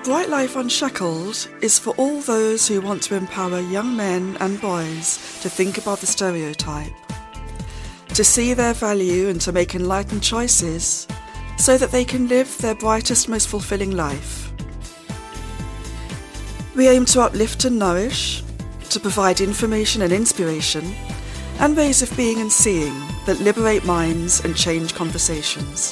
Bright Life Unshackled is for all those who want to empower young men and boys to think above the stereotype, to see their value and to make enlightened choices so that they can live their brightest, most fulfilling life. We aim to uplift and nourish, to provide information and inspiration, and ways of being and seeing that liberate minds and change conversations.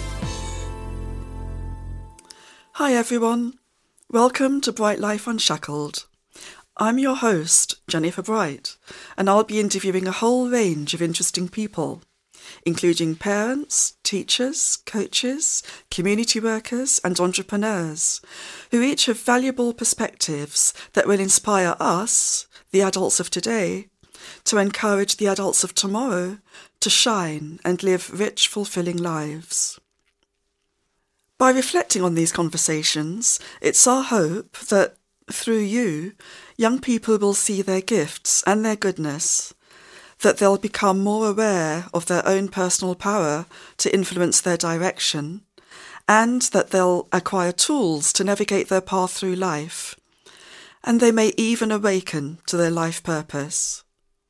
Hi everyone, welcome to Bright Life Unshackled. I'm your host, Jennifer Bright, and I'll be interviewing a whole range of interesting people, including parents, teachers, coaches, community workers and entrepreneurs, who each have valuable perspectives that will inspire us, the adults of today, to encourage the adults of tomorrow to shine and live rich, fulfilling lives. By reflecting on these conversations, it's our hope that, through you, young people will see their gifts and their goodness, that they'll become more aware of their own personal power to influence their direction, and that they'll acquire tools to navigate their path through life, and they may even awaken to their life purpose.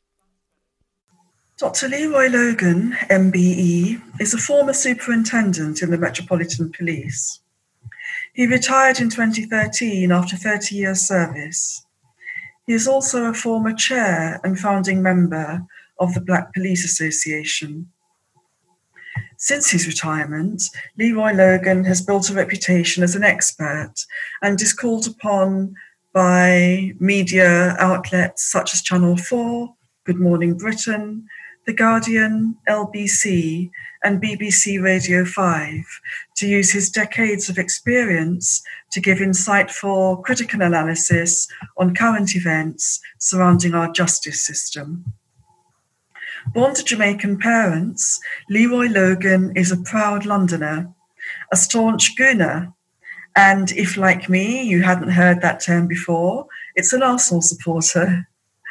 Dr. Leroy Logan, MBE, is a former superintendent in the Metropolitan Police. He retired in 2013 after 30 years service. He is also a former chair and founding member of the Black Police Association. Since his retirement, Leroy Logan has built a reputation as an expert and is called upon by media outlets such as Channel 4, Good Morning Britain, The Guardian, LBC, and BBC Radio 5 to use his decades of experience to give insightful critical analysis on current events surrounding our justice system. Born to Jamaican parents, Leroy Logan is a proud Londoner, a staunch Gooner, and if, like me, you hadn't heard that term before, it's an Arsenal supporter.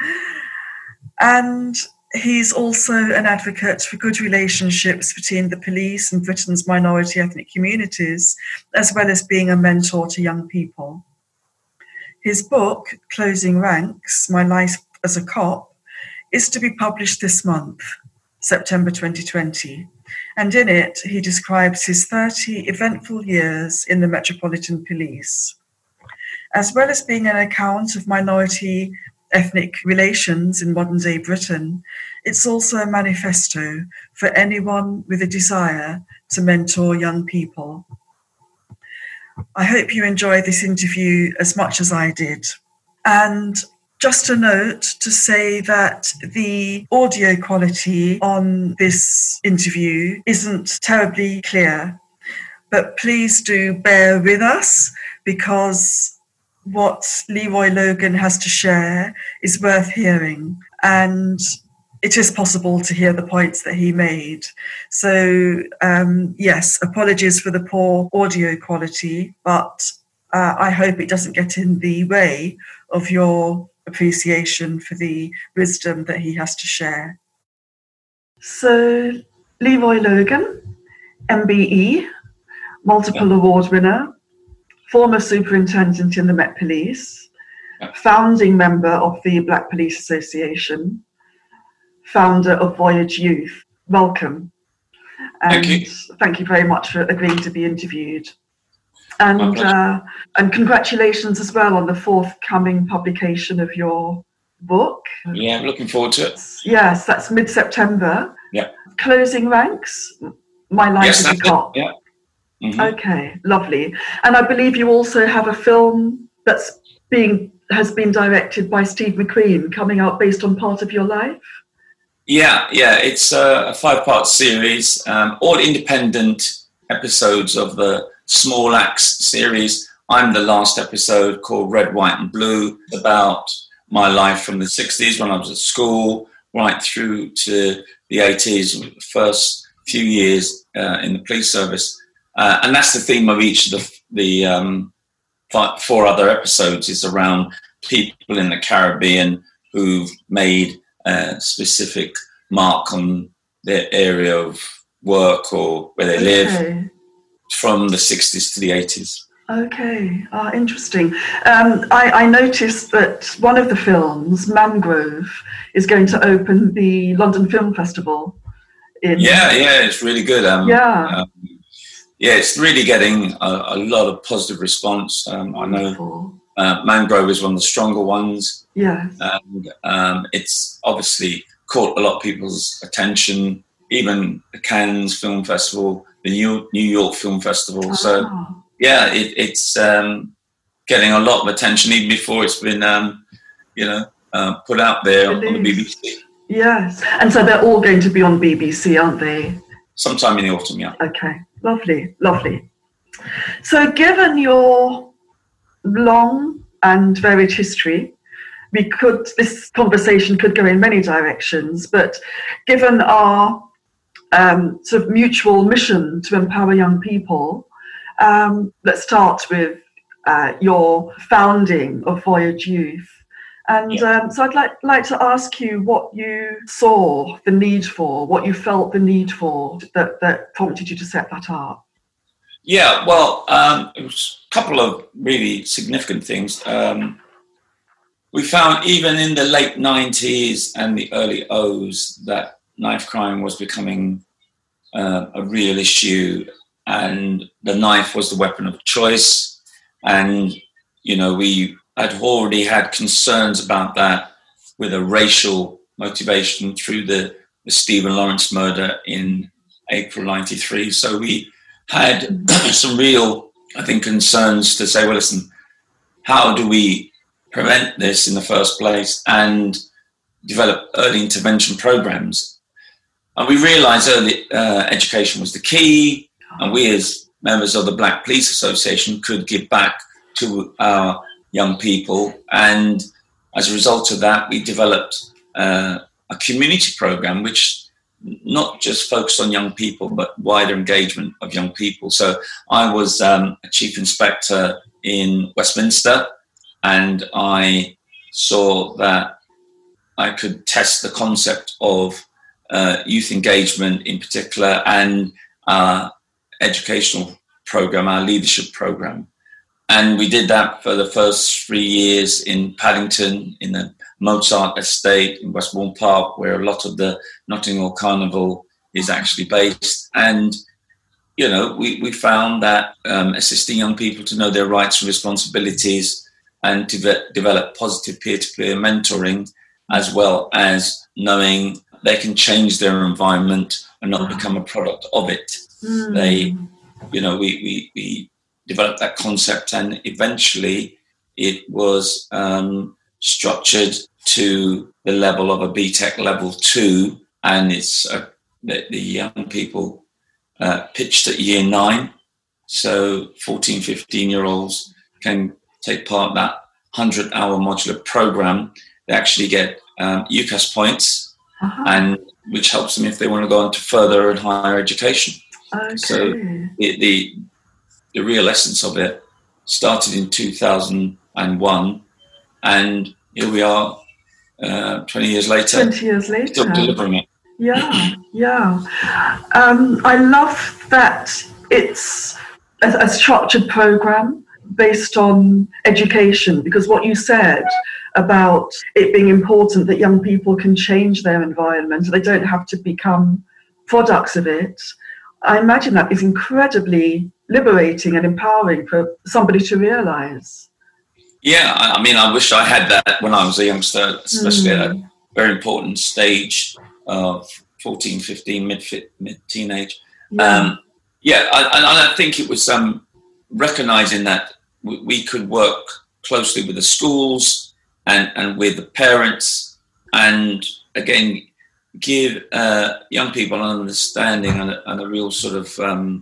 And he's also an advocate for good relationships between the police and Britain's minority ethnic communities, as well as being a mentor to young people. His book, Closing Ranks, My Life as a Cop, is to be published this month, September 2020, and in it he describes his 30 eventful years in the Metropolitan Police. As well as being an account of minority ethnic relations in modern-day Britain, it's also a manifesto for anyone with a desire to mentor young people. I hope you enjoy this interview as much as I did. And just a note to say that the audio quality on this interview isn't terribly clear, but please do bear with us because what Leroy Logan has to share is worth hearing, and it is possible to hear the points that he made. So, yes, apologies for the poor audio quality, but I hope it doesn't get in the way of your appreciation for the wisdom that he has to share. So, Leroy Logan, MBE, multiple award winner, former superintendent in the Met Police, founding member of the Black Police Association, founder of Voyage Youth. Welcome. And thank you very much for agreeing to be interviewed. And congratulations as well on the forthcoming publication of your book. Yeah, I'm looking forward to it. Yes, that's mid-September. Yeah. Closing Ranks, My Life as a Cop. Yeah. Mm-hmm. Okay, lovely. And I believe you also have a film has been directed by Steve McQueen, coming out based on part of your life? Yeah, it's a 5-part series, all independent episodes of the Small Axe series. I'm the last episode, called Red, White and Blue, about my life from the 60s when I was at school, right through to the 80s, first few years in the police service. And that's the theme of each of the 4 other episodes, is around people in the Caribbean who've made a specific mark on their area of work or where they live from the 60s to the 80s. Okay, interesting. I noticed that one of the films, Mangrove, is going to open the London Film Festival. Yeah, it's really good. It's really getting a lot of positive response. I know Mangrove is one of the stronger ones. Yes. And it's obviously caught a lot of people's attention, even the Cannes Film Festival, the New York Film Festival. So, yeah, it's getting a lot of attention even before it's been, put out there on the BBC. Yes. And so they're all going to be on BBC, aren't they? Sometime in the autumn, yeah. Okay. Lovely, lovely. So given your long and varied history, this conversation could go in many directions, but given our sort of mutual mission to empower young people, let's start with your founding of Voyage Youth. And so I'd like to ask you what you saw the need for, what you felt the need for that prompted you to set that up. Yeah, well, it was a couple of really significant things. We found even in the late 90s and the early O's that knife crime was becoming a real issue, and the knife was the weapon of choice. And, we had already had concerns about that with a racial motivation through the Stephen Lawrence murder in April 93. So we had some real, I think, concerns to say, well, listen, how do we prevent this in the first place and develop early intervention programs? And we realized early education was the key, and we as members of the Black Police Association could give back to our young people. And as a result of that, we developed a community program which not just focused on young people, but wider engagement of young people. So I was a chief inspector in Westminster, and I saw that I could test the concept of youth engagement in particular, and our educational program, our leadership program. And we did that for the first 3 years in Paddington, in the Mozart Estate in Westbourne Park, where a lot of the Notting Hill Carnival is actually based. And, we found that assisting young people to know their rights and responsibilities and to develop positive peer-to-peer mentoring, as well as knowing they can change their environment and not become a product of it. We developed that concept, and eventually it was structured to the level of a BTEC level 2, and it's the young people pitched at year 9. So 14, 15-year-olds can take part in that 100-hour modular program. They actually get UCAS points, and which helps them if they want to go on to further and higher education. Okay. So the real essence of it started in 2001, and here we are 20 years later. 20 years later. Still delivering it. Yeah. I love that it's a structured program based on education, because what you said about it being important that young people can change their environment, they don't have to become products of it. I imagine that is incredibly liberating and empowering for somebody to realize. Yeah, I mean, I wish I had that when I was a youngster, especially at a very important stage of 14, 15, mid-teenage. And I think it was recognizing that we could work closely with the schools and with the parents, and again, give young people an understanding and a real sort of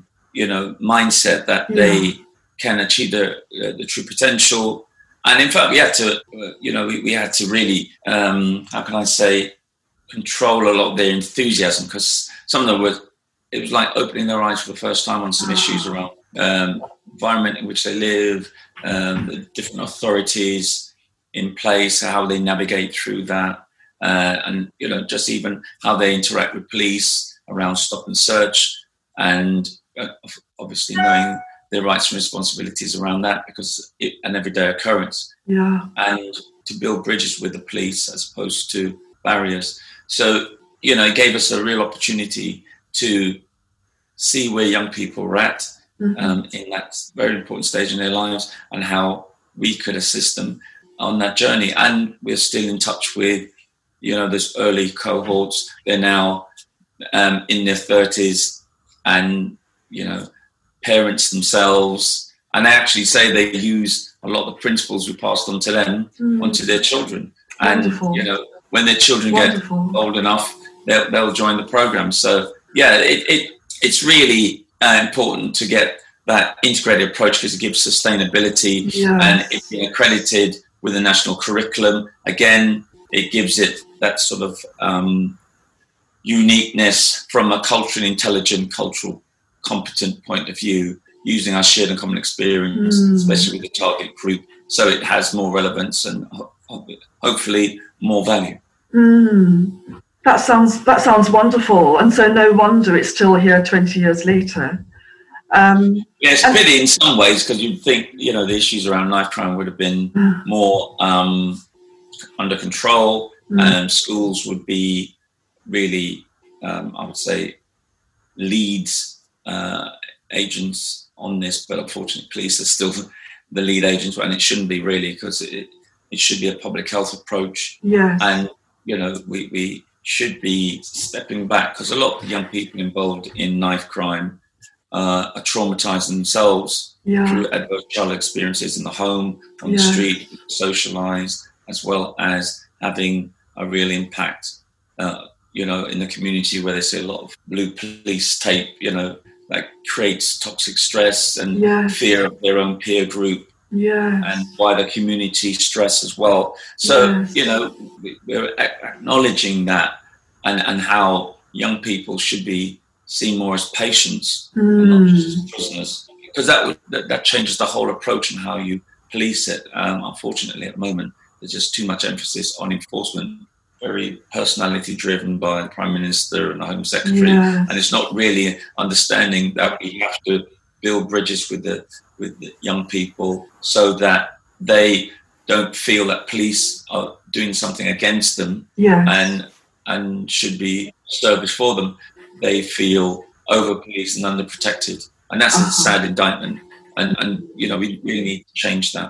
mindset that they can achieve the true potential. And in fact, we had to we had to really how can I say, control a lot of their enthusiasm, because some of them it was like opening their eyes for the first time on some issues around environment in which they live, the different authorities in place, how they navigate through that. And just even how they interact with police around stop and search, and obviously knowing their rights and responsibilities around that, because it's an everyday occurrence. Yeah. And to build bridges with the police as opposed to barriers. So, it gave us a real opportunity to see where young people were at in that very important stage in their lives, and how we could assist them on that journey. And we're still in touch with, those early cohorts. They're now in their 30s, and, parents themselves. And they actually say they use a lot of the principles we passed on to them onto their children. Wonderful. And, when their children get old enough, they'll join the program. So, yeah, it's really important to get that integrated approach, because it gives sustainability, and it's been accredited with a national curriculum. Again, it gives it that sort of uniqueness from a culturally intelligent, cultural competent point of view, using our shared and common experience, especially with the target group, so it has more relevance and hopefully more value. That sounds wonderful, and so no wonder it's still here 20 years later. It's a pity in some ways, because you'd think the issues around knife crime would have been more under control, and schools would be really, I would say, leads agents on this, but unfortunately police are still the lead agents, and it shouldn't be really, because it should be a public health approach. And we should be stepping back, because a lot of the young people involved in knife crime are traumatized themselves through adverse childhood experiences in the home, on the street, socialized, as well as having a real impact in the community, where they see a lot of blue police tape, that creates toxic stress and fear of their own peer group, and wider community stress as well. So, we're acknowledging that, and how young people should be seen more as patients and not just as prisoners, because that changes the whole approach and how you police it. Unfortunately, at the moment, there's just too much emphasis on enforcement, very personality driven by the Prime Minister and the Home Secretary, and it's not really understanding that we have to build bridges with the young people, so that they don't feel that police are doing something against them and should be service for them. They feel over-policed and under-protected, and that's a sad indictment. And we really need to change that.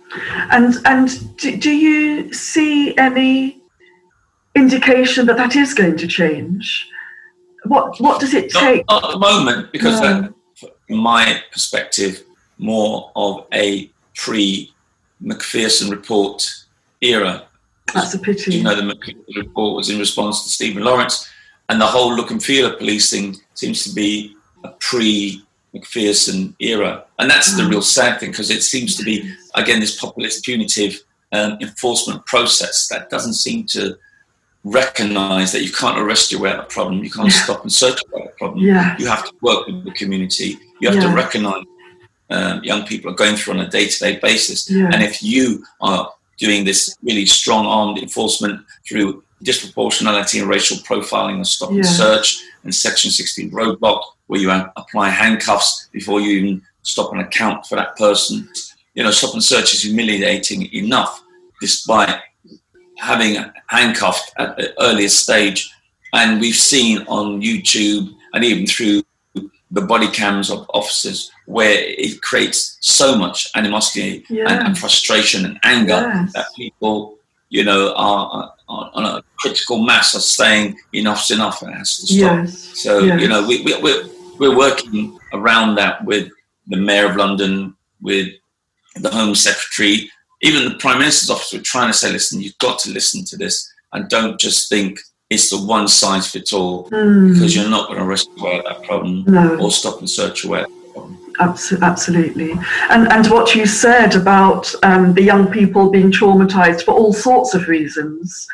And do you see any indication that is going to change? What does it take? Not at the moment, because from my perspective, more of a pre-Macpherson report era. That's a pity. The Macpherson report was in response to Stephen Lawrence, and the whole look and feel of policing seems to be a pre-Macpherson era. And that's the real sad thing, because it seems to be, again, this populist punitive enforcement process that doesn't seem to recognise that you can't arrest your way out of the problem, you can't stop and search your way out of the problem. You have to work with the community, you have to recognise young people are going through on a day-to-day basis. And if you are doing this really strong-armed enforcement through disproportionality and racial profiling and stop and search and Section 16 roadblock, where you apply handcuffs before you even stop and account for that person. Stop and search is humiliating enough, despite having handcuffed at the earliest stage. And we've seen on YouTube and even through the body cams of officers where it creates so much animosity and frustration and anger that people, are on a critical mass are saying enough's enough and it has to stop. So, we're working around that with the Mayor of London, with the Home Secretary, even the Prime Minister's office. We're trying to say, listen, you've got to listen to this and don't just think it's the one size fits all, because you're not going to arrest away at that problem or stop and search away at that problem. Absolutely. And what you said about the young people being traumatized for all sorts of reasons,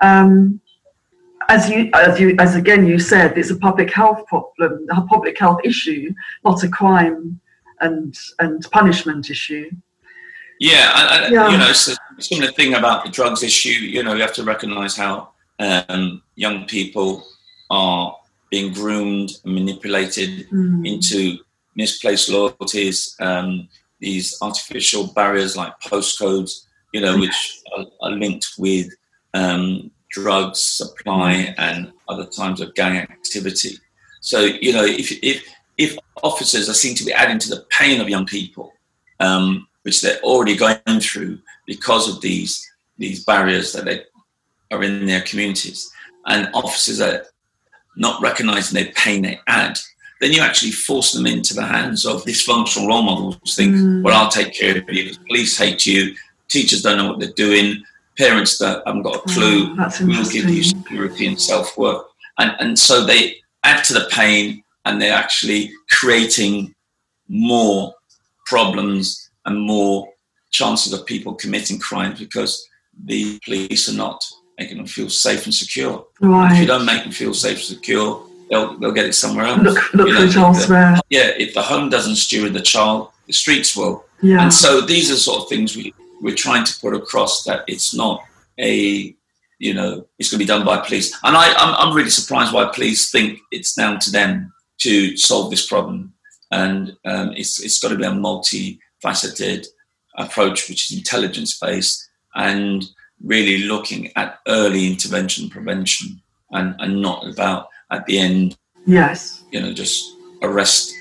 as again you said, it's a public health problem, a public health issue, not a crime and punishment issue. It's a similar thing about the drugs issue. You have to recognise how young people are being groomed and manipulated into misplaced loyalties, these artificial barriers like postcodes, which are linked with drugs supply and other times of gang activity. So, if officers are seen to be adding to the pain of young people, which they're already going through because of these barriers that they are in their communities, and officers are not recognising their pain they add, then you actually force them into the hands of dysfunctional role models. Think, well, I'll take care of you. Police hate you. Teachers don't know what they're doing. Parents that haven't got a clue. Will give you security and self-worth. And so they add to the pain, and they're actually creating more problems and more chances of people committing crimes because the police are not making them feel safe and secure. Right. If you don't make them feel safe and secure, they'll get it somewhere else. Look for it elsewhere. If the home doesn't steward the child, the streets will. Yeah. And so these are sort of things we're trying to put across, that it's not it's going to be done by police. And I'm really surprised why police think it's down to them to solve this problem. And it's got to be a multifaceted approach, which is intelligence-based and really looking at early intervention, prevention, and not about at the end, yes, just arrest.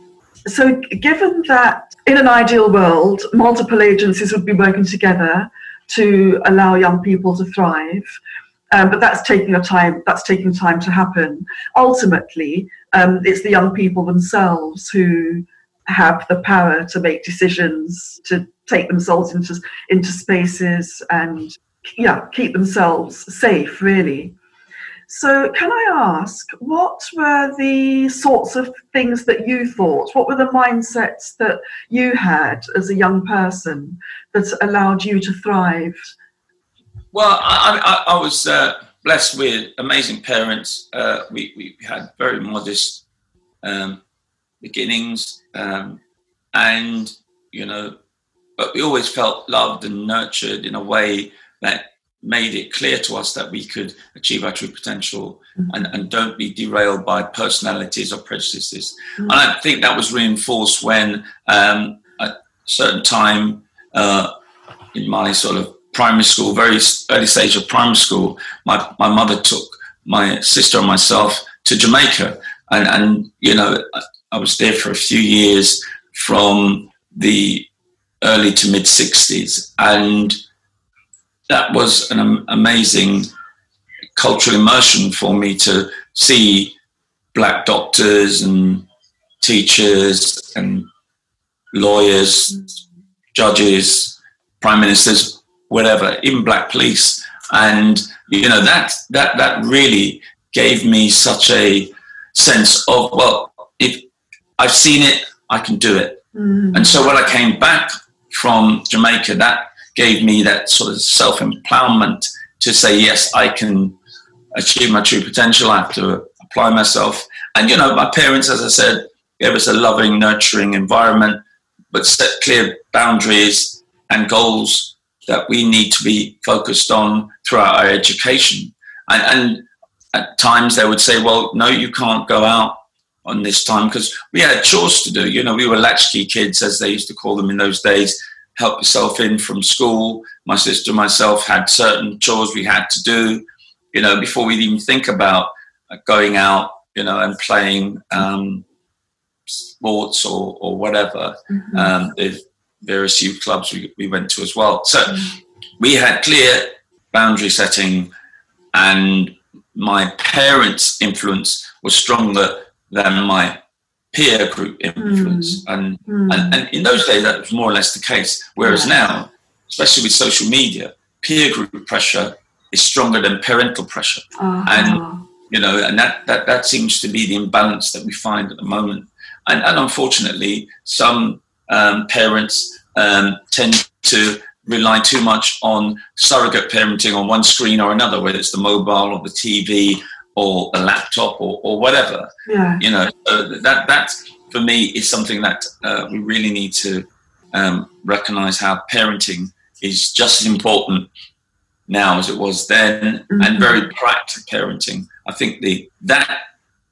So given that in an ideal world, multiple agencies would be working together to allow young people to thrive, but that's taking time to happen. Ultimately, it's the young people themselves who have the power to make decisions, to take themselves into spaces and keep themselves safe, really. So can I ask, what were the sorts of things that you thought? What were the mindsets that you had as a young person that allowed you to thrive? Well, I was blessed with amazing parents. We had very modest beginnings, but we always felt loved and nurtured in a way that made it clear to us that we could achieve our true potential and don't be derailed by personalities or prejudices. And I think that was reinforced when at a certain time in my sort of primary school, very early stage of primary school, my mother took my sister and myself to Jamaica. And I was there for a few years from the early to mid 60s. And that was an amazing cultural immersion for me to see black doctors and teachers and lawyers, judges, prime ministers, whatever, even black police. And, that really gave me such a sense of, well, if I've seen it, I can do it. And so when I came back from Jamaica, that gave me that sort of self-empowerment to say, yes, I can achieve my true potential. I have to apply myself. And, my parents, as I said, gave us a loving, nurturing environment, but set clear boundaries and goals that we need to be focused on throughout our education. And at times they would say, well, no, you can't go out on this time, because we had chores to do. We were latchkey kids, as they used to call them in those days. Help yourself in from school. My sister and myself had certain chores we had to do, before we'd even think about going out, and playing sports or whatever. There's various youth clubs we went to as well. So we had clear boundary setting, and my parents' influence was stronger than my peer group influence. And in those days, that was more or less the case. Whereas now, especially with social media, peer group pressure is stronger than parental pressure. And, and that seems to be the imbalance that we find at the moment. And unfortunately, some parents tend to rely too much on surrogate parenting on one screen or another, whether it's the mobile or the TV or a laptop or whatever. That for me is something that we really need to recognize, how parenting is just as important now as it was then, and very proactive parenting. I think that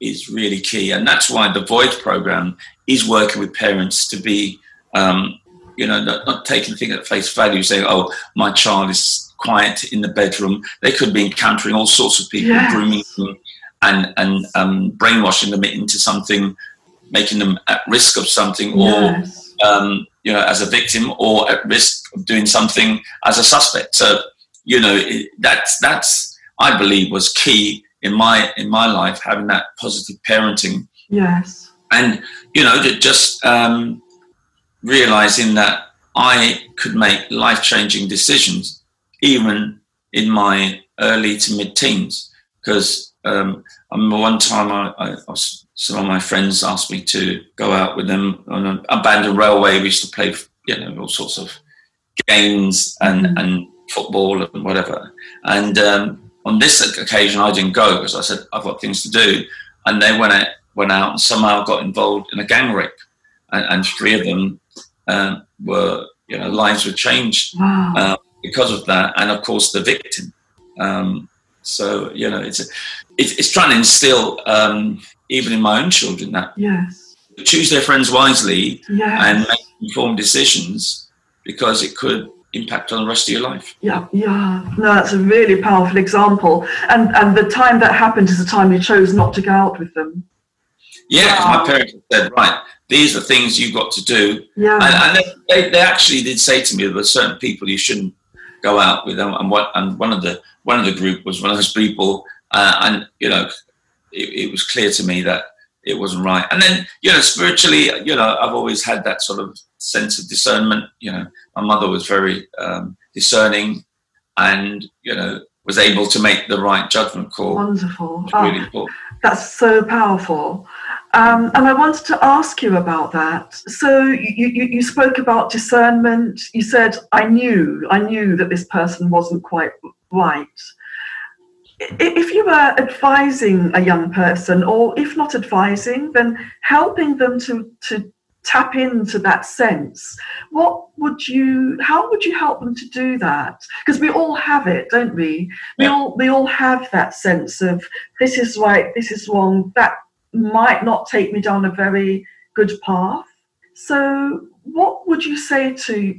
is really key. And that's why the Void program is working with parents to be, not taking things at face value, saying, oh, my child is quiet in the bedroom. They could be encountering all sorts of people, grooming them and brainwashing them into something, making them at risk of something, or as a victim, or at risk of doing something as a suspect. So, that's I believe was key in my life, having that positive parenting. Yes. And just realizing that I could make life-changing decisions even in my early to mid-teens, because I remember one time some of my friends asked me to go out with them on an abandoned railway. We used to play, all sorts of games and football and whatever. And on this occasion, I didn't go because I said, I've got things to do. And they went out and somehow got involved in a gang rape. And 3 of them were, lives were changed because of that. And of course, the victim. So, it's trying to instill, even in my own children, that choose their friends wisely and make informed decisions, because it could impact on the rest of your life. No, that's a really powerful example. And the time that happened is the time you chose not to go out with them. My parents said, right, these are things you've got to do. And they actually did say to me there were certain people you shouldn't go out with them, and one of the group was one of those people, it was clear to me that it wasn't right. And then, spiritually, I've always had that sort of sense of discernment. My mother was very discerning, and was able to make the right judgment call. Wonderful. Really important. That's so powerful. And I wanted to ask you about that. So you spoke about discernment. You said, I knew that this person wasn't quite right. If you were advising a young person, or if not advising, then helping them to tap into that sense, how would you help them to do that? Because we all have it, don't we? We all have that sense of, this is right, this is wrong, that might not take me down a very good path. So what do you say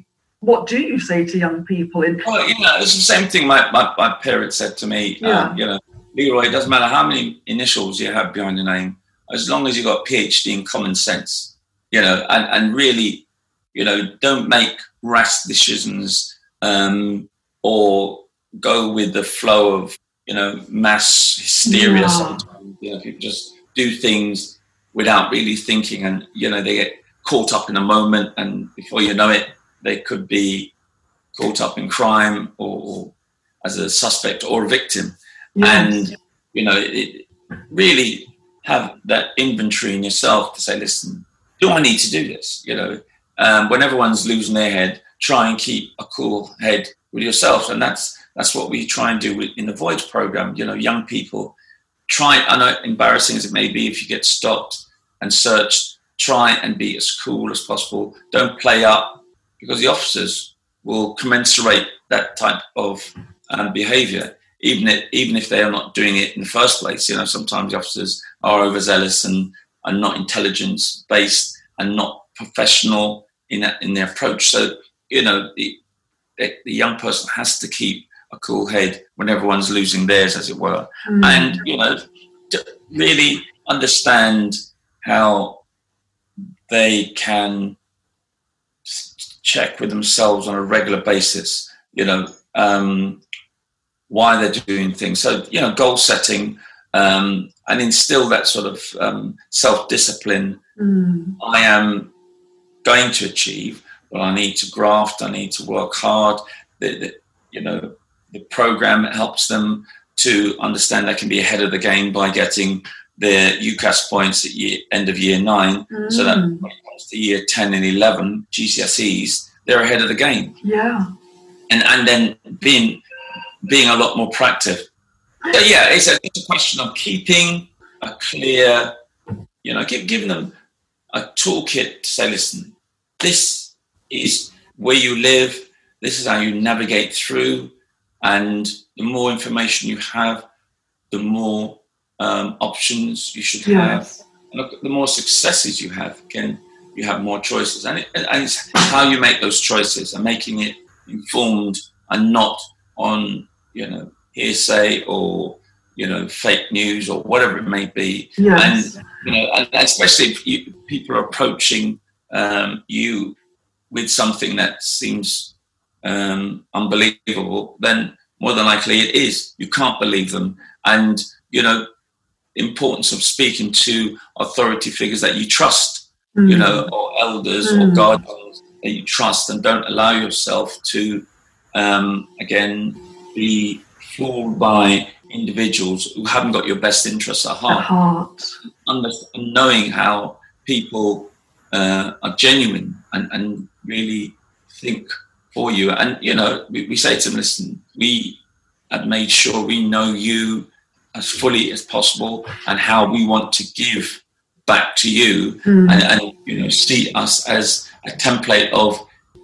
to young people? Well, it's the same thing my parents said to me. Leroy, it doesn't matter how many initials you have behind the name, as long as you've got a PhD in common sense, and really, don't make rash decisions, or go with the flow of, mass hysteria sometimes. People just do things without really thinking, and, they get caught up in a moment, and before you know it, they could be caught up in crime or as a suspect or a victim. And, it really have that inventory in yourself to say, listen, do I need to do this? When everyone's losing their head, try and keep a cool head with yourself. And that's what we try and do in the Void program. Young people try, I know embarrassing as it may be, if you get stopped and searched, try and be as cool as possible. Don't play up, because the officers will commensurate that type of behaviour, even if they are not doing it in the first place. Sometimes the officers are overzealous and are not intelligence-based and not professional in their approach. So, the young person has to keep a cool head when everyone's losing theirs, as it were. And, to really understand how they can check with themselves on a regular basis, why they're doing things. So, goal setting, and instill that sort of self-discipline. I am going to achieve, but I need to graft, I need to work hard. The program helps them to understand they can be ahead of the game by getting their UCAS points at end of year 9, so that when it comes to year 10 and 11, GCSEs, they're ahead of the game. Yeah. And then being a lot more proactive. So it's a question of keeping a clear, giving them a toolkit to say, listen, this is where you live, this is how you navigate through, and the more information you have, the more options you should have. Look, the more successes you have, again, you have more choices. And it's how you make those choices and making it informed and not on, hearsay or, fake news or whatever it may be. Yes. And especially if people are approaching you with something that seems unbelievable, then more than likely it is. You can't believe them. And, importance of speaking to authority figures that you trust, or elders or guardians that you trust, and don't allow yourself to, again, be fooled by individuals who haven't got your best interests at heart. And knowing how people are genuine and really think for you. And, we say to them, listen, we have made sure we know you as fully as possible and how we want to give back to you and see us as a template of,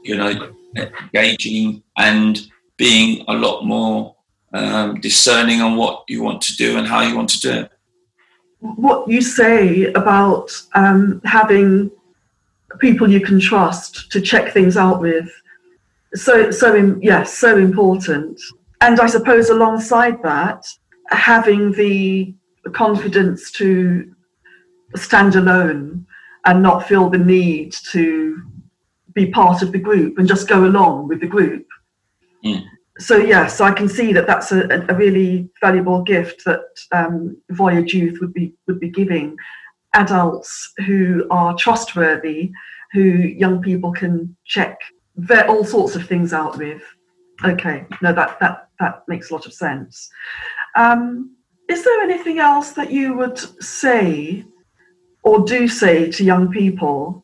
engaging and being a lot more discerning on what you want to do and how you want to do it. What you say about having people you can trust to check things out with, so important. And I suppose alongside that, having the confidence to stand alone and not feel the need to be part of the group and just go along with the group. So yes, I can see that that's a really valuable gift that Voyage Youth would be giving adults who are trustworthy, who young people can check all sorts of things out with. Okay, no, that makes a lot of sense. Is there anything else that you would say or do say to young people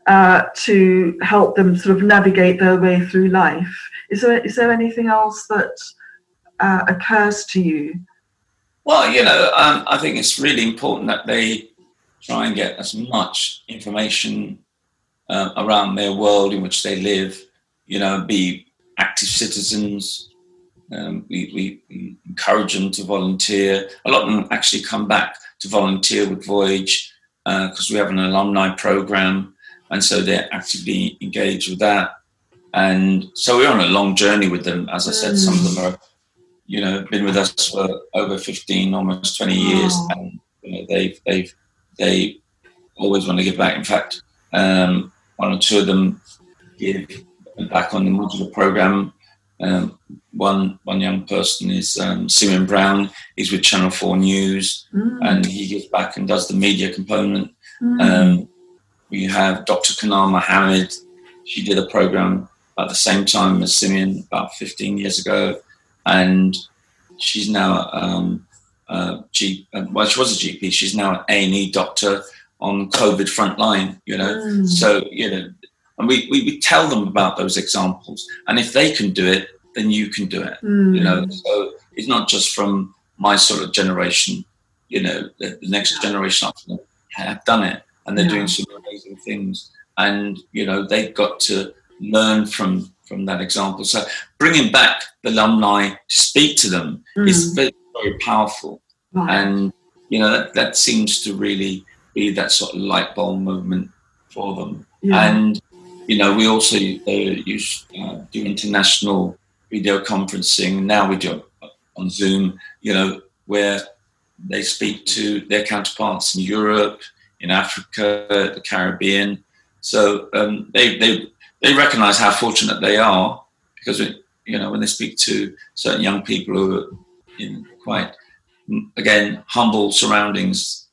to help them sort of navigate their way through life? Is there anything else that occurs to you? Well, I think it's really important that they try and get as much information around their world in which they live, be active citizens. We encourage them to volunteer. A lot of them actually come back to volunteer with Voyage because we have an alumni program, and so they're actively engaged with that. And so we're on a long journey with them. As I said, some of them are, been with us for over 15, almost 20 years, and they always want to give back. In fact, one or two of them give back on the modular program. One young person is Simeon Brown. He's with Channel 4 News, and he gives back and does the media component. We have Dr. Kanar Mohammed. She did a program at the same time as Simeon about 15 years ago, and she's now she was a GP. She's now an A&E doctor on COVID frontline. So and we tell them about those examples, and if they can do it, then you can do it. So it's not just from my sort of generation. The next generation after them have done it, and they're doing some amazing things. And they've got to learn from that example. So bringing back the alumni to speak to them is very, very powerful. And that seems to really be that sort of light bulb movement for them. And we also do international video conferencing. Now we do it on Zoom, where they speak to their counterparts in Europe, in Africa, the Caribbean. So they recognise how fortunate they are, because when they speak to certain young people who are in quite, again, humble surroundings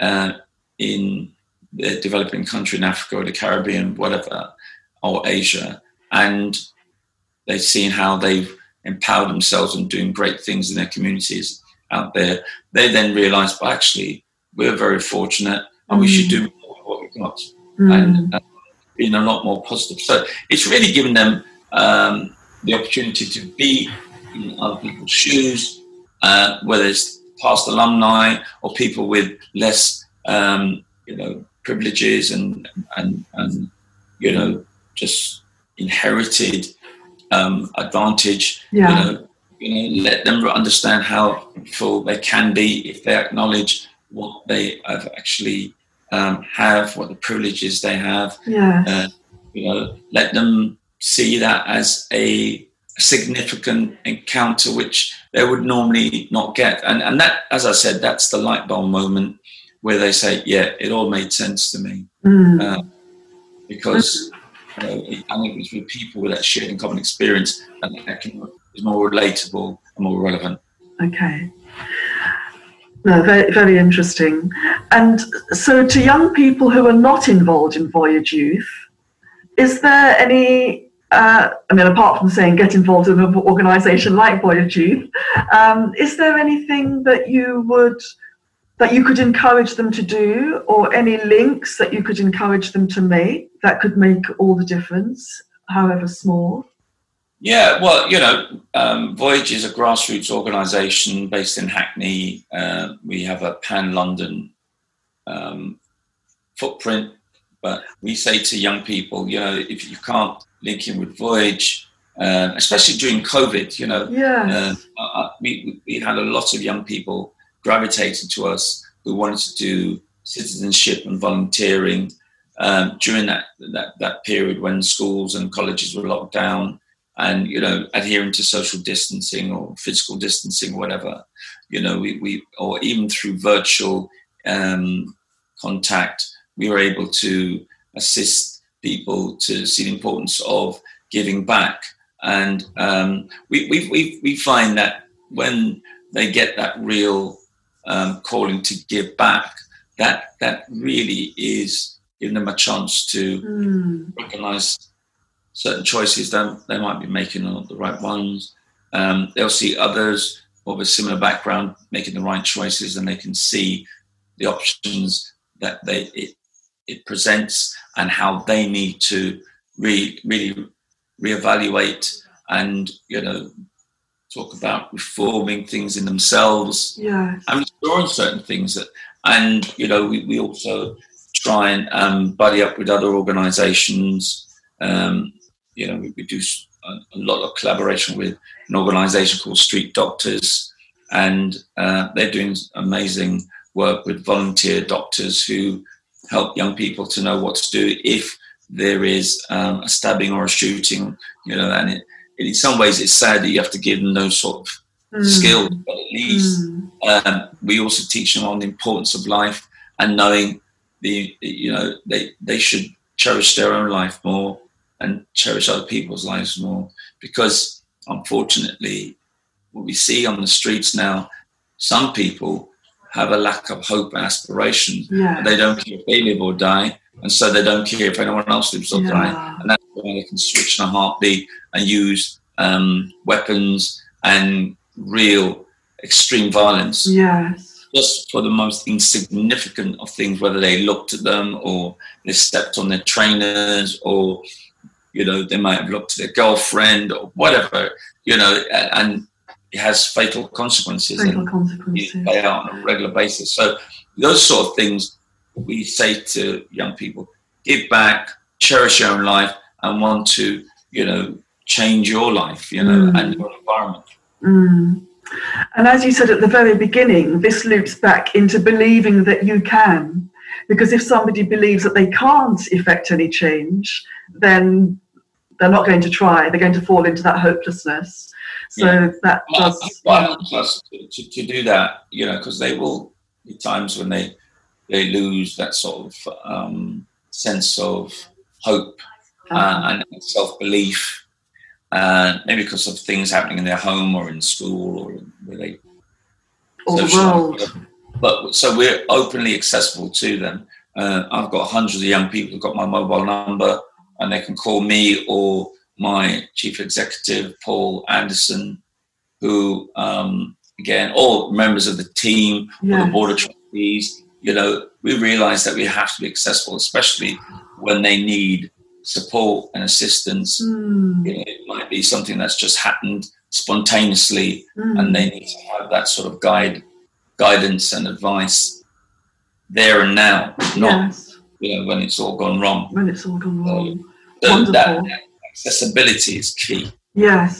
in the developing country in Africa or the Caribbean, whatever, or Asia, and they've seen how they've empowered themselves and doing great things in their communities out there, they then realise, well, actually, we're very fortunate and we should do more with what we've got, and being a lot more positive. So it's really given them the opportunity to be in other people's shoes, whether it's past alumni or people with less, privileges and just inherited advantage. let them understand how full they can be if they acknowledge what they have actually have, what the privileges they have. Yeah. Let them see that as a significant encounter which they would normally not get. And that, as I said, that's the light bulb moment where they say, yeah, it all made sense to me. Because I think it's with people with that shared and common experience, and that is more relatable and more relevant. Okay. No, very, very interesting. And so to young people who are not involved in Voyage Youth, is there any, apart from saying get involved in an organisation like Voyage Youth, is there anything that you could encourage them to do, or any links that you could encourage them to make that could make all the difference, however small? Yeah, well, Voyage is a grassroots organisation based in Hackney. We have a pan-London footprint, but we say to young people, if you can't link in with Voyage, especially during COVID, we had a lot of young people gravitated to us who wanted to do citizenship and volunteering during that period when schools and colleges were locked down, and adhering to social distancing or physical distancing, whatever, we or even through virtual contact, we were able to assist people to see the importance of giving back. And we find that when they get that real calling to give back, that really is giving them a chance to recognise certain choices that they might be making are not the right ones. They'll see others of a similar background making the right choices, and they can see the options that it presents and how they need to really reevaluate and talk about reforming things in themselves. Yeah. And restoring certain things we also try and buddy up with other organisations. We do a lot of collaboration with an organisation called Street Doctors, and they're doing amazing work with volunteer doctors who help young people to know what to do if there is a stabbing or a shooting. And in some ways it's sad that you have to give them those sort of skills, but at least we also teach them on the importance of life and knowing they should cherish their own life more and cherish other people's lives more, because unfortunately what we see on the streets now, some people have a lack of hope and aspiration. Yeah. They don't care if they live or die, and so they don't care if anyone else lives or dies. And that's when they can switch in a heartbeat and use weapons and real extreme violence. Yes. Just for the most insignificant of things, whether they looked at them or they stepped on their trainers, or they might have looked at their girlfriend or whatever, and it has fatal consequences. You play out on a regular basis. So those sort of things we say to young people: give back, cherish your own life, and want to, change your life, and your environment. And as you said at the very beginning, this loops back into believing that you can. Because if somebody believes that they can't effect any change, then they're not going to try. They're going to fall into that hopelessness. So that does... Plus, to do that, because they will be times when they lose that sort of sense of hope and self-belief, maybe because of things happening in their home or in school or where they... Or the world. But so we're openly accessible to them. I've got hundreds of young people who've got my mobile number, and they can call me or my chief executive, Paul Anderson, who, again, all members of the team, or the board of trustees. We realise that we have to be accessible, especially when they need support and assistance. It might be something that's just happened spontaneously, and they need to have that sort of guidance and advice there and now, not when it's all gone wrong. When it's all gone wrong. So that accessibility is key. Yes.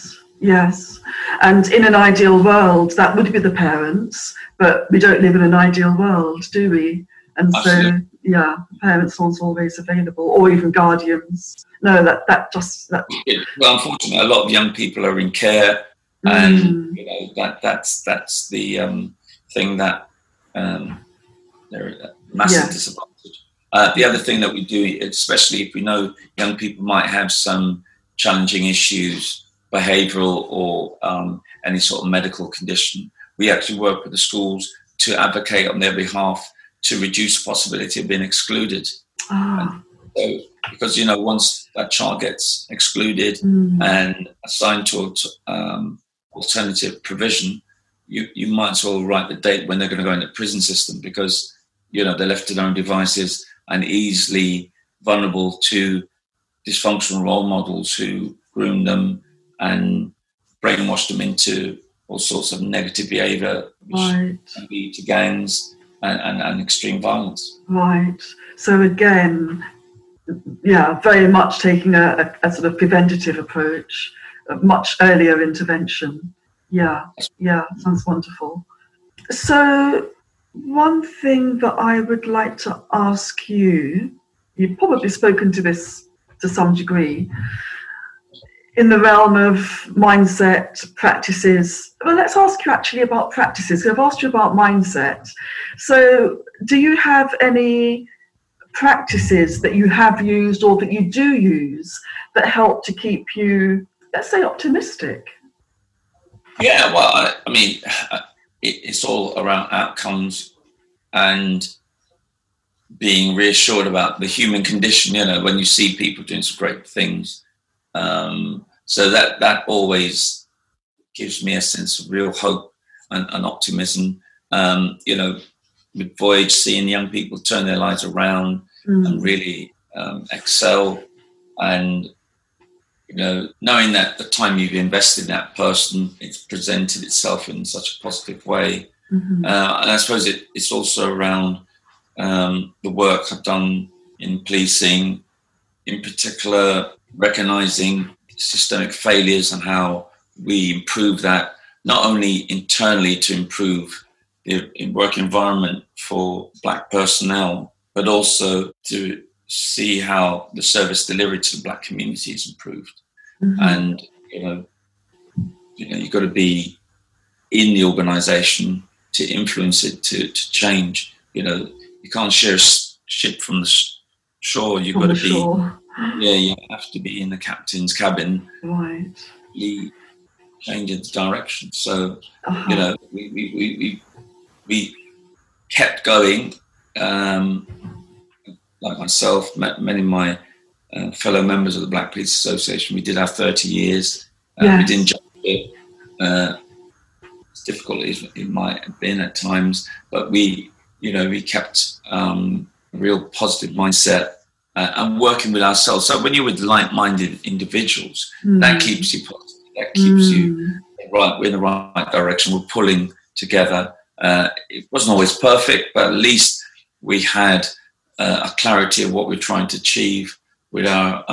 Yes. And in an ideal world, that would be the parents, but we don't live in an ideal world, do we? And Absolutely. so, yeah, parents aren't always available, or even guardians. No, that. Well, unfortunately, a lot of young people are in care, and you know that's the thing that they're a massive disadvantage. The other thing that we do, especially if we know young people might have some challenging issues, behavioural or any sort of medical condition, we actually work with the schools to advocate on their behalf to reduce the possibility of being excluded. So, because, you know, once that child gets excluded and assigned to alternative provision, you might as well write the date when they're going to go into the prison system, because, you know, they're left to their own devices and easily vulnerable to dysfunctional role models who groom them and brainwash them into all sorts of negative behaviour, which can lead to gangs and extreme violence. Right. So again, yeah, very much taking a sort of preventative approach, a much earlier intervention. Yeah, sounds wonderful. So one thing that I would like to ask you, you've probably spoken to this to some degree, in the realm of mindset, practices. Well, let's ask you actually about practices. I've asked you about mindset. So do you have any practices that you have used or that you do use that help to keep you, let's say, optimistic? Yeah, well, I mean, it's all around outcomes and being reassured about the human condition, you know, when you see people doing some great things. So that always gives me a sense of real hope and optimism. You know, with Voyage, seeing young people turn their lives around and really excel, and, you know, knowing that the time you've invested in that person, it's presented itself in such a positive way. And I suppose it's also around the work I've done in policing, in particular, recognising systemic failures and how we improve that, not only internally to improve the work environment for Black personnel, but also to see how the service delivery to the Black community is improved. And, you know, you've got to be in the organisation to influence it, to change. You know, you can't share a ship from the shore. You've got to be... Shore. Yeah, you have to be in the captain's cabin, right? Changing the direction. So, you know, we kept going. Like myself, many of my fellow members of the Black Police Association, we did our 30 years. We didn't jump it. As difficult as it might have been at times, but we kept a real positive mindset. And working with ourselves. So when you're with like-minded individuals, that keeps you positive. That keeps you right. We're in the right direction. We're pulling together. It wasn't always perfect, but at least we had a clarity of what we're trying to achieve with our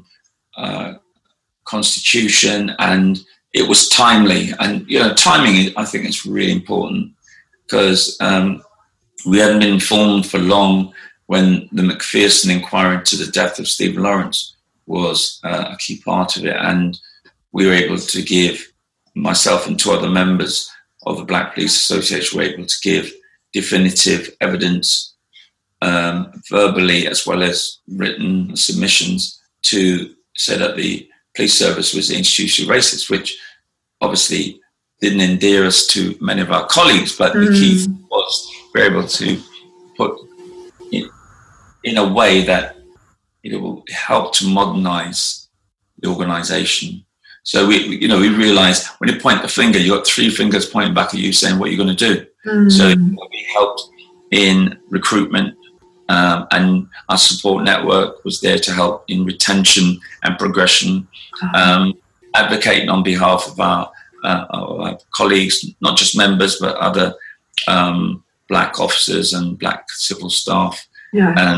constitution, and it was timely. And, you know, timing, I think, is really important, because we hadn't been informed for long when the Macpherson inquiry into the death of Stephen Lawrence was a key part of it. And we were able to give, myself and two other members of the Black Police Association were able to give definitive evidence, verbally as well as written submissions, to say that the police service was institutionally racist, which obviously didn't endear us to many of our colleagues, but the key was we're able to put in a way that it will help to modernize the organization. So we realized when you point the finger, you got three fingers pointing back at you saying what you're going to do. So we helped in recruitment, and our support network was there to help in retention and progression, advocating on behalf of our colleagues, not just members, but other Black officers and Black civil staff.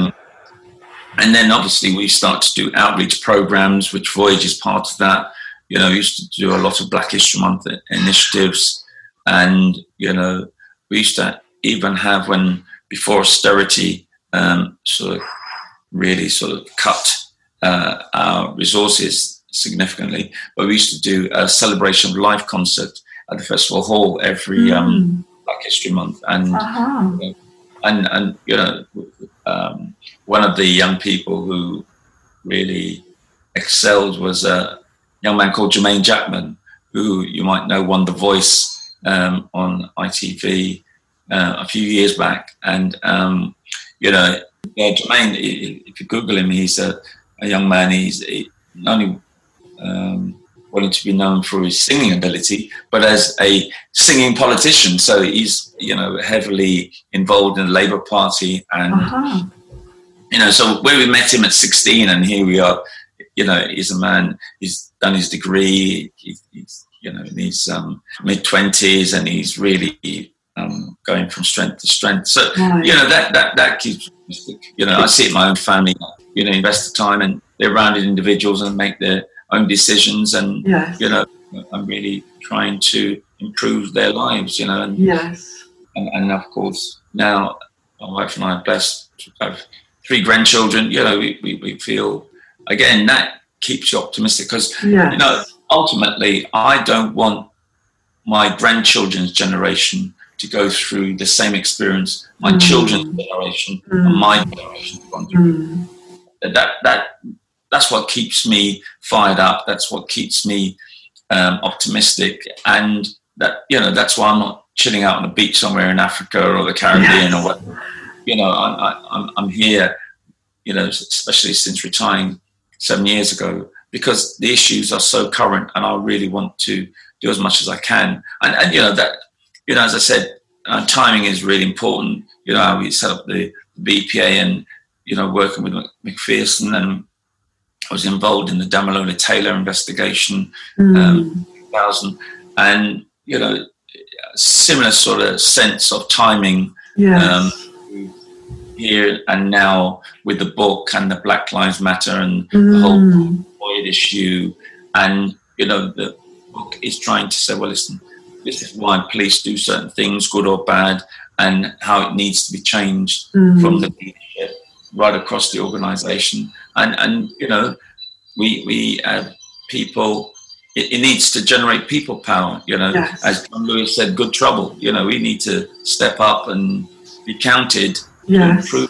And then obviously we start to do outreach programs, which Voyage is part of that, we used to do a lot of Black History Month initiatives, and we used to even have, when before austerity sort of cut our resources significantly, but we used to do a Celebration of Life concert at the Festival Hall every Black History Month, and one of the young people who really excelled was a young man called Jermaine Jackman, who you might know won The Voice on ITV a few years back. And, Jermaine, if you Google him, he's a young man. He's not only wanting to be known for his singing ability, but as a singing politician. So he's, heavily involved in the Labour Party. And, so when we met him at 16, and here we are, he's a man, he's done his degree, he's in his mid-20s, and he's really going from strength to strength. So, that keeps, I see it in my own family, invest the time, and they're rounded individuals and make their own decisions, and, I'm really trying to improve their lives, and, and of course, now my wife and I are blessed to have 3 grandchildren. We feel, again, that keeps you optimistic, because ultimately I don't want my grandchildren's generation to go through the same experience my children's generation and my generation have gone through. That's what keeps me fired up. That's what keeps me optimistic, and that's why I'm not chilling out on the beach somewhere in Africa or the Caribbean or whatever. I'm here, especially since retiring 7 years ago, because the issues are so current, and I really want to do as much as I can. And as I said, timing is really important. We set up the BPA, and working with Macpherson, and I was involved in the Damilola Taylor investigation, 2000, and similar sort of sense of timing. Here and now with the book and the Black Lives Matter and the whole Floyd issue, and the book is trying to say, well, listen, this is why police do certain things, good or bad, and how it needs to be changed from the leadership right across the organisation. And we have people. It needs to generate people power. As John Lewis said, good trouble. We need to step up and be counted. To improve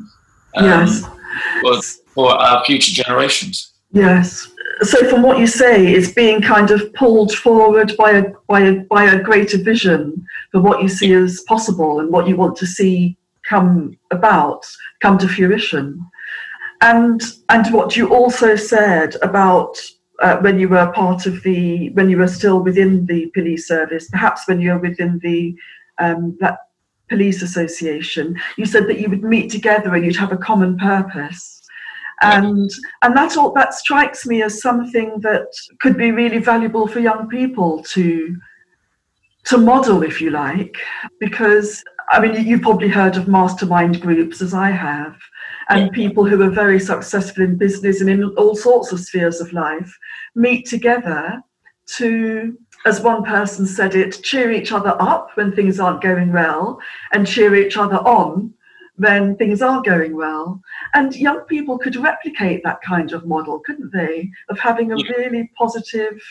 for our future generations. Yes. So from what you say, it's being kind of pulled forward by a greater vision for what you see as possible and what you want to see come to fruition. And what you also said about when you were still within the police service, perhaps when you were within the that police association, you said that you would meet together and you'd have a common purpose, and that strikes me as something that could be really valuable for young people to model, if you like, because you've probably heard of mastermind groups, as I have, and people who are very successful in business and in all sorts of spheres of life meet together to, as one person said it, cheer each other up when things aren't going well and cheer each other on when things are going well. And young people could replicate that kind of model, couldn't they, of having a really positive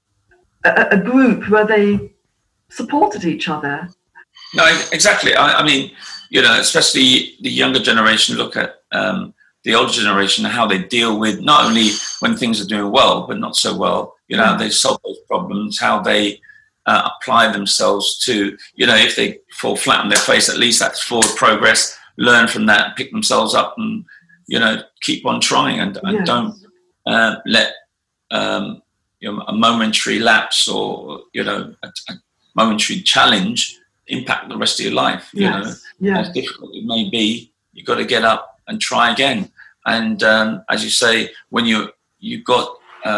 a group where they supported each other. No, exactly. Especially the younger generation look at the older generation and how they deal with not only when things are doing well, but not so well. They solve those problems, how they apply themselves to, if they fall flat on their face, at least that's forward progress, learn from that, pick themselves up and, keep on trying and don't let a momentary lapse or, a momentary challenge impact the rest of your life. As difficult it may be, you've got to get up and try again. And as you say, when you've got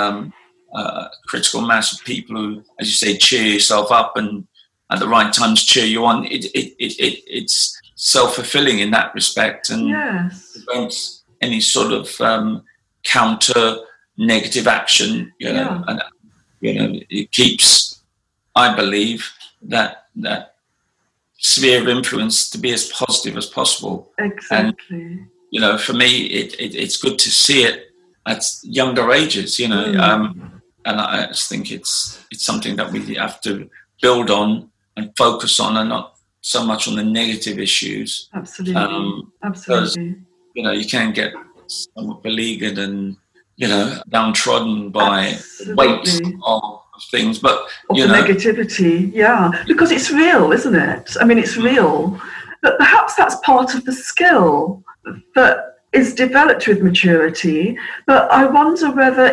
a critical mass of people who, as you say, cheer yourself up and at the right times cheer you on, it's self-fulfilling in that respect, and prevents any sort of counter negative action, and it keeps, I believe, that sphere of influence to be as positive as possible. Exactly. And, for me, it's good to see it at younger ages, and I just think it's something that we have to build on and focus on, and not so much on the negative issues. Absolutely. Absolutely. Because, you can get somewhat beleaguered and, downtrodden by weight of things, but the negativity, because it's real, isn't it? I mean, it's real, but perhaps that's part of the skill that is developed with maturity. But I wonder whether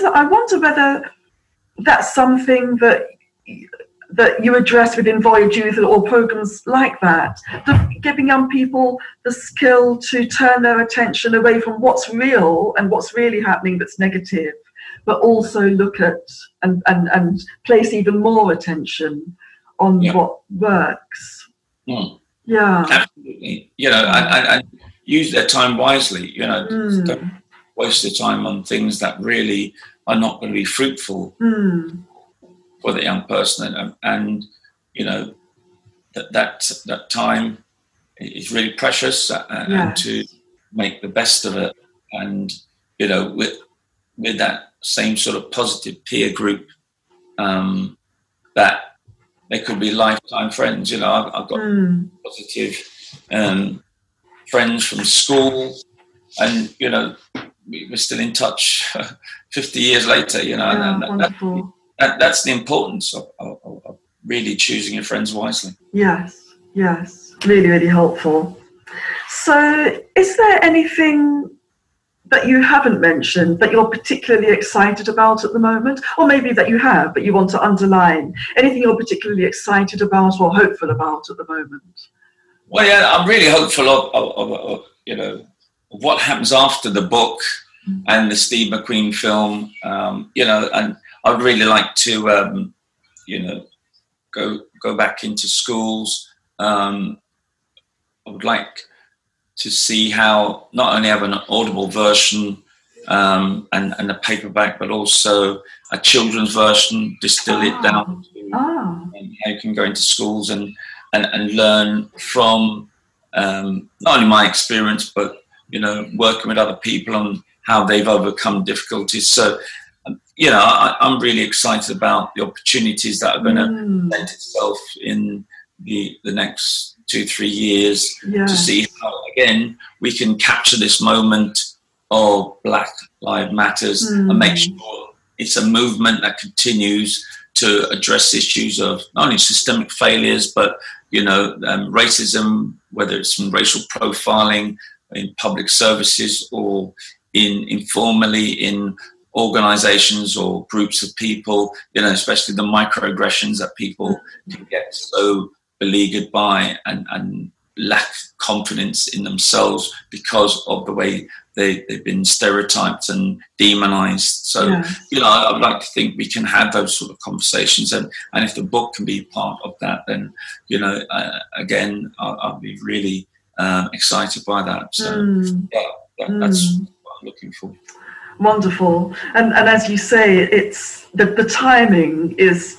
that's something that you address within Voyage Youth or programs like that, giving young people the skill to turn their attention away from what's real and what's really happening that's negative, but also look at and place even more attention on what works. Yeah. Absolutely. And use their time wisely. Don't waste their time on things that really are not going to be fruitful for the young person. And that time is really precious, and to make the best of it. And, with that same sort of positive peer group, that they could be lifetime friends. I've got positive friends from school, and we're still in touch 50 years later. And that's the importance of really choosing your friends wisely. Yes, really, really helpful. So, is there anything that you haven't mentioned that you're particularly excited about at the moment, or maybe that you have but you want to underline? Anything you're particularly excited about or hopeful about at the moment? Well, I'm really hopeful of what happens after the book and the Steve McQueen film. And I'd really like to, go back into schools. I would like to see how not only have an audible version and a paperback, but also a children's version, distill it down to how you can go into schools and learn from not only my experience, but working with other people on how they've overcome difficulties. So I'm really excited about the opportunities that are going to present itself in the next 2-3 years to see how, again, we can capture this moment of Black Lives Matters and make sure it's a movement that continues to address issues of not only systemic failures, but racism, whether it's from racial profiling in public services or informally in organizations or groups of people, especially the microaggressions that people can get so beleaguered by and lack confidence in themselves because of the way they've been stereotyped and demonized. So, I would like to think we can have those sort of conversations. And if the book can be part of that, then, again, I'll be really excited by that. So, that's what I'm looking for. Wonderful. And as you say, it's the timing is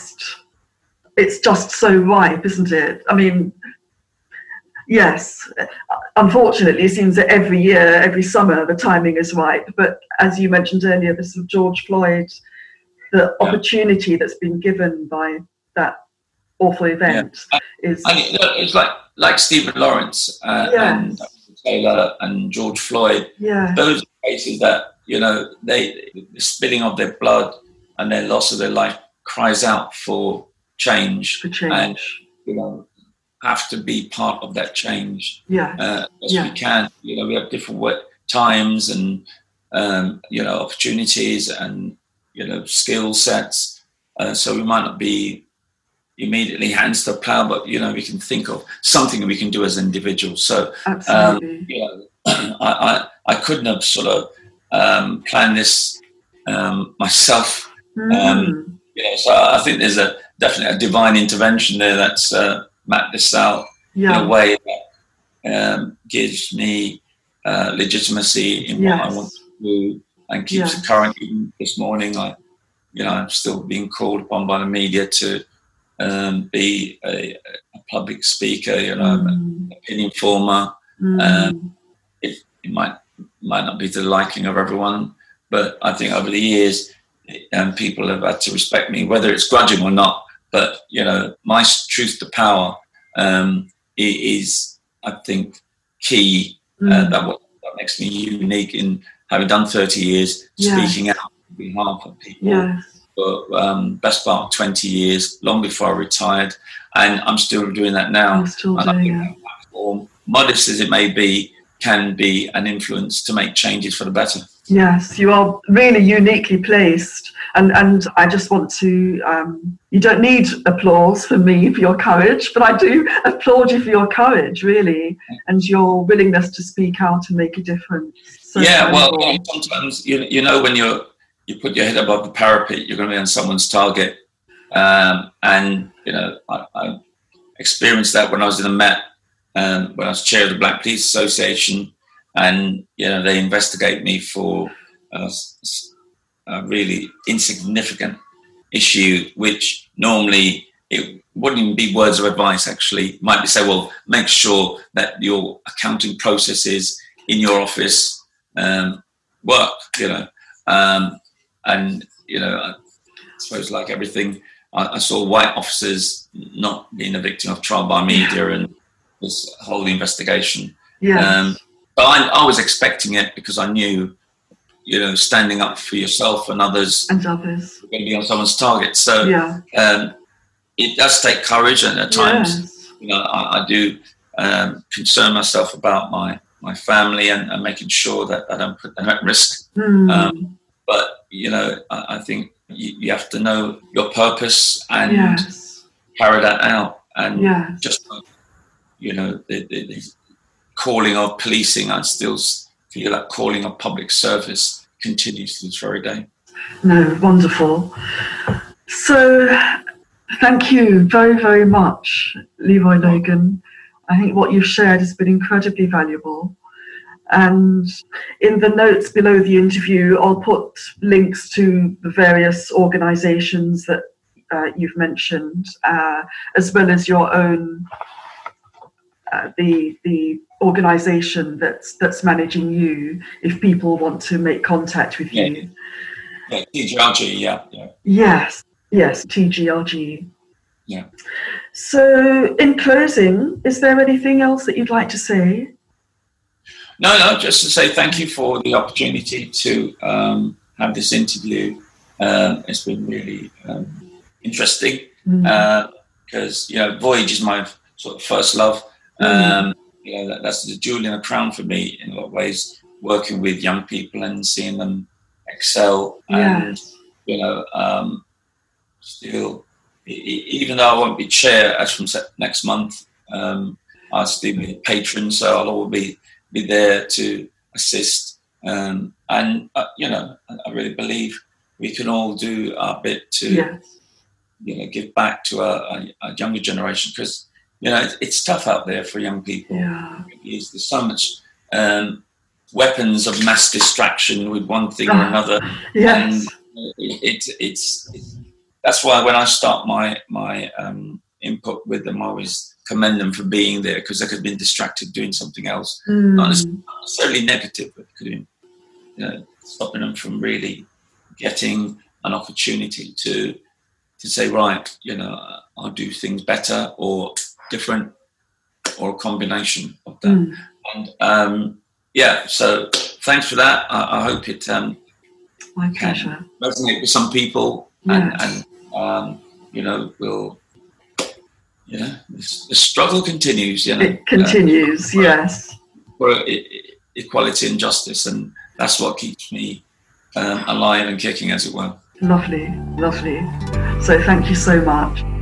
it's just so ripe, isn't it? I mean, yes, unfortunately, it seems that every year, every summer, the timing is ripe. But as you mentioned earlier, this of George Floyd, the opportunity that's been given by that awful event is... it's like Stephen Lawrence and Taylor and George Floyd. Those are cases that, the spilling of their blood and their loss of their life cries out for change. And, have to be part of that change as we can. We have different times and, opportunities and, skill sets. So we might not be immediately hands to the plow, but, we can think of something we can do as individuals. So, I couldn't have sort of planned this myself. So I think there's definitely a divine intervention there that's mapped this out in a way that gives me legitimacy in what I want to do and keeps it current. Even this morning, I I'm still being called upon by the media to be a public speaker, opinion former. It might not be to the liking of everyone, but I think over the years, people have had to respect me, whether it's grudging or not. But my truth to power is, I think, key. That makes me unique in having done 30 years speaking out on behalf of people. Yes. For best part of 20 years, long before I retired, and I'm still doing that now. I'm still doing it. That platform, modest as it may be, can be an influence to make changes for the better. Yes, you are really uniquely placed. And I just want to, you don't need applause from me for your courage, but I do applaud you for your courage, really, and your willingness to speak out and make a difference. So sometimes, when you put your head above the parapet, you're going to be on someone's target. I experienced that when I was in the Met, when I was chair of the Black Police Association, and they investigate me for a really insignificant issue, which normally it wouldn't even be words of advice. Actually, it might be say, well, make sure that your accounting processes in your office work. I suppose, like everything, I saw white officers not being a victim of trial by media and this whole investigation. Yes. But I was expecting it because I knew, standing up for yourself and others, you're going to be on someone's target. So it does take courage, and at times, I do concern myself about my family and making sure that I don't put them at risk. But I think you have to know your purpose and carry that out. And just the calling of policing, I still feel that calling of public service continues to this very day. No, wonderful. So thank you very, very much, Leroy Logan. I think what you've shared has been incredibly valuable. And in the notes below the interview, I'll put links to the various organisations that you've mentioned, as well as your own, the organisation that's managing you, if people want to make contact with you. Yeah, TGRG, yeah. Yes, TGRG. Yeah. So in closing, is there anything else that you'd like to say? No, just to say thank you for the opportunity to have this interview. It's been really interesting because, Voyage is my sort of first love. That's the jewel in the crown for me in a lot of ways, working with young people and seeing them excel. And, still, even though I won't be chair as from next month, I'll still be a patron, so I'll always be there to assist. I really believe we can all do our bit to, give back to a younger generation, because, it's tough out there for young people. Yeah. There's so much weapons of mass distraction with one thing or another. Yes. And it's that's why when I start my input with them, I always commend them for being there, because they could have been distracted doing something else, not necessarily negative, but could have stopping them from really getting an opportunity to say, right, I'll do things better or different, or a combination of that. And so thanks for that. I hope it my pleasure. Resonate with some people, and we'll. The struggle continues. It continues, yes. For equality and justice, and that's what keeps me alive and kicking, as it were. Lovely. So thank you so much.